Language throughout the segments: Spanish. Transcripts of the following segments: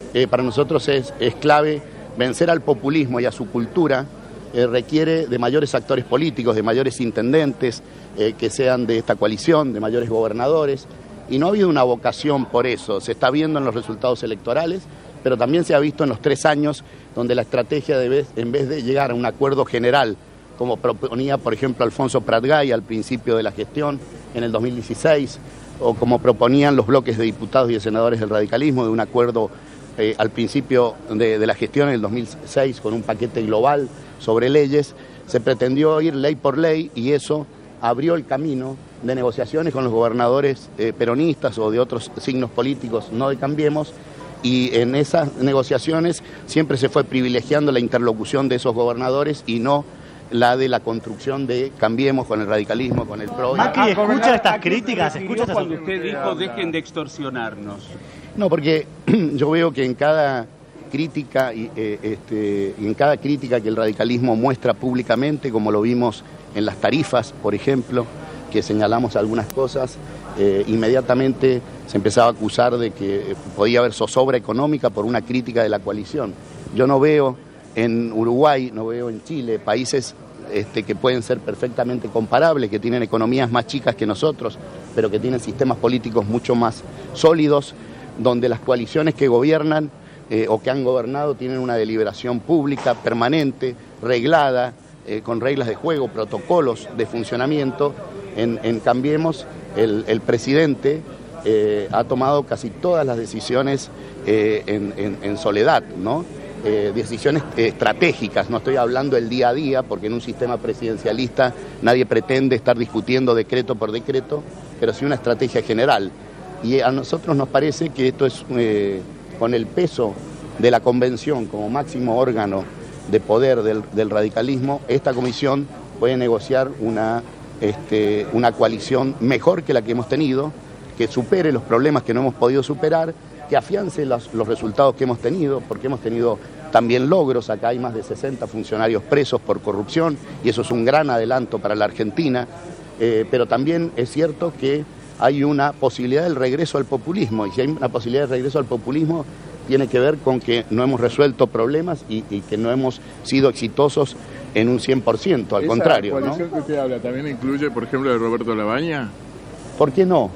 para nosotros es clave vencer al populismo y a su cultura. Requiere de mayores actores políticos, de mayores intendentes que sean de esta coalición, de mayores gobernadores, y no ha habido una vocación por eso. Se está viendo en los resultados electorales, pero también se ha visto en los 3 años donde la estrategia en vez de llegar a un acuerdo general, como proponía por ejemplo Alfonso Pratgay al principio de la gestión en el 2016, o como proponían los bloques de diputados y de senadores del radicalismo, de un acuerdo al principio de la gestión en el 2006 con un paquete global sobre leyes, se pretendió ir ley por ley y eso abrió el camino de negociaciones con los gobernadores peronistas o de otros signos políticos, no de Cambiemos, y en esas negociaciones siempre se fue privilegiando la interlocución de esos gobernadores y no la de la construcción de Cambiemos con el radicalismo, con el PRO. Macri, ¿escucha estas críticas? ¿Escucha cuando usted dijo dejen de extorsionarnos? No, porque yo veo que en cada crítica y en cada crítica que el radicalismo muestra públicamente, como lo vimos en las tarifas, por ejemplo, que señalamos algunas cosas, inmediatamente se empezaba a acusar de que podía haber zozobra económica por una crítica de la coalición. Yo no veo en Uruguay, no veo en Chile, países que pueden ser perfectamente comparables, que tienen economías más chicas que nosotros, pero que tienen sistemas políticos mucho más sólidos, donde las coaliciones que gobiernan o que han gobernado tienen una deliberación pública permanente, reglada, con reglas de juego, protocolos de funcionamiento. En Cambiemos, el presidente ha tomado casi todas las decisiones en soledad, ¿no? Decisiones estratégicas, no estoy hablando del día a día, porque en un sistema presidencialista nadie pretende estar discutiendo decreto por decreto, pero sí una estrategia general. Y a nosotros nos parece que esto es, con el peso de la convención como máximo órgano de poder del radicalismo, esta comisión puede negociar una coalición mejor que la que hemos tenido, que supere los problemas que no hemos podido superar, que afiance los resultados que hemos tenido, porque hemos tenido también logros. Acá hay más de 60 funcionarios presos por corrupción y eso es un gran adelanto para la Argentina, pero también es cierto que hay una posibilidad del regreso al populismo, y si hay una posibilidad de regreso al populismo tiene que ver con que no hemos resuelto problemas y que no hemos sido exitosos en un 100%, al contrario. ¿Esa coalición que usted habla también incluye, por ejemplo, de Roberto Labaña? ¿Por qué no?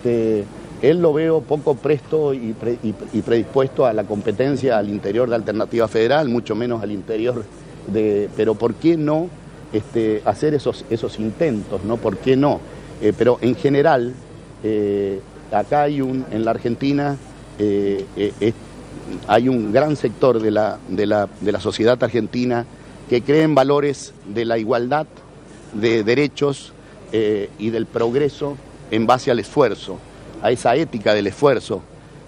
Él lo veo poco presto y predispuesto a la competencia al interior de Alternativa Federal, mucho menos al interior de... Pero ¿por qué no hacer esos intentos, ¿no? ¿Por qué no? Pero en general, acá hay en la Argentina hay un gran sector de la sociedad argentina que cree en valores de la igualdad, de derechos y del progreso en base al esfuerzo, a esa ética del esfuerzo.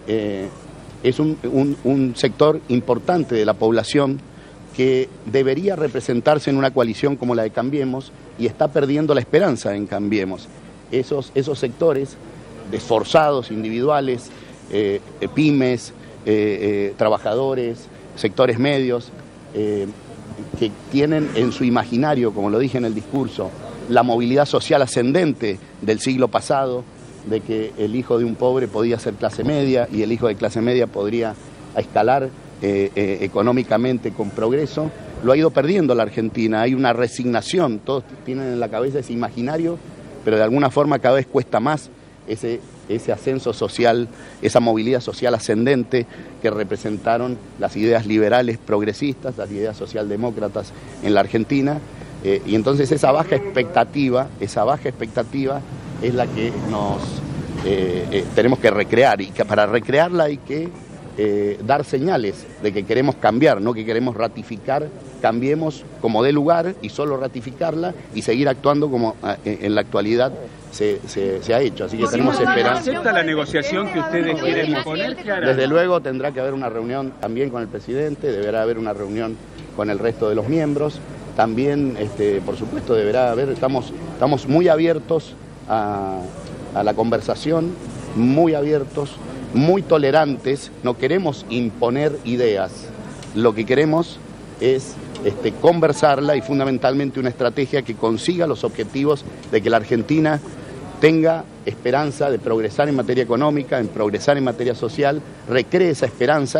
Es un sector importante de la población que debería representarse en una coalición como la de Cambiemos y está perdiendo la esperanza en Cambiemos. Esos sectores esforzados, individuales, pymes, trabajadores, sectores medios, que tienen en su imaginario, como lo dije en el discurso, la movilidad social ascendente del siglo pasado, de que el hijo de un pobre podía ser clase media y el hijo de clase media podría escalar económicamente con progreso, lo ha ido perdiendo la Argentina. Hay una resignación, todos tienen en la cabeza ese imaginario, pero de alguna forma cada vez cuesta más ese ascenso social, esa movilidad social ascendente que representaron las ideas liberales progresistas, las ideas socialdemócratas en la Argentina, y entonces esa baja expectativa es la que nos tenemos que recrear, y que para recrearla hay que dar señales de que queremos cambiar, no que queremos ratificar. Cambiemos como dé lugar y solo ratificarla y seguir actuando como en la actualidad se ha hecho. Así que tenemos esperanza. ¿Acepta la negociación que ustedes quieren imponer? Desde luego tendrá que haber una reunión también con el presidente, deberá haber una reunión con el resto de los miembros. También, por supuesto, deberá haber, estamos muy abiertos a la conversación, muy abiertos, muy tolerantes, no queremos imponer ideas, lo que queremos es conversarla y fundamentalmente una estrategia que consiga los objetivos de que la Argentina tenga esperanza de progresar en materia económica, en progresar en materia social, recree esa esperanza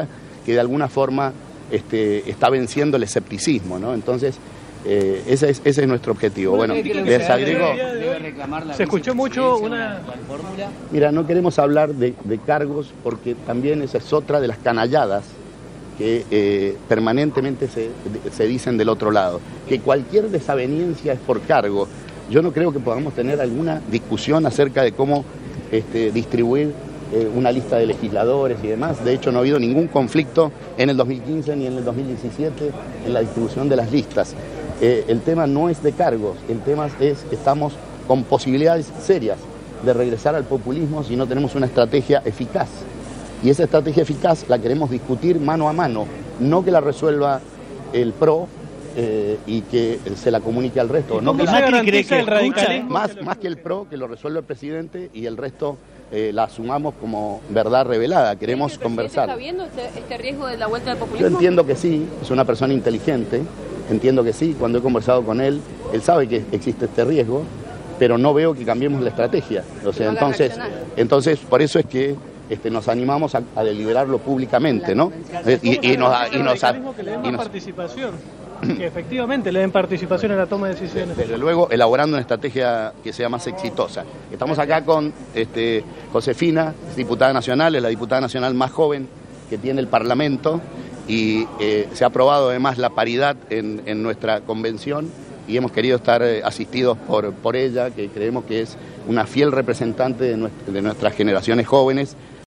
que de alguna forma está venciendo el escepticismo, ¿no? Entonces, ese es nuestro objetivo. Bueno, les agrego... Se escuchó mucho una... Mira, no queremos hablar de cargos porque también esa es otra de las canalladas que permanentemente se dicen del otro lado. Que cualquier desaveniencia es por cargo. Yo no creo que podamos tener alguna discusión acerca de cómo distribuir una lista de legisladores y demás. De hecho, no ha habido ningún conflicto en el 2015 ni en el 2017 en la distribución de las listas. El tema no es de cargos, el tema es que estamos con posibilidades serias de regresar al populismo si no tenemos una estrategia eficaz. Y esa estrategia eficaz la queremos discutir mano a mano, no que la resuelva el PRO y que se la comunique al resto. No que más que el PRO, que lo resuelva el presidente y el resto la asumamos como verdad revelada. Queremos conversar. ¿Está viendo este riesgo de la vuelta del populismo? Yo entiendo que sí, es una persona inteligente, entiendo que sí. Cuando he conversado con él, él sabe que existe este riesgo, pero no veo que cambiemos la estrategia. O sea, entonces por eso es que nos animamos a deliberarlo públicamente, ¿no? Que efectivamente le den participación en la toma de decisiones. Desde luego, elaborando una estrategia que sea más exitosa. Estamos acá con Josefina, diputada nacional, es la diputada nacional más joven que tiene el Parlamento y se ha aprobado además la paridad en nuestra convención y hemos querido estar asistidos por ella, que creemos que es una fiel representante de nuestras generaciones jóvenes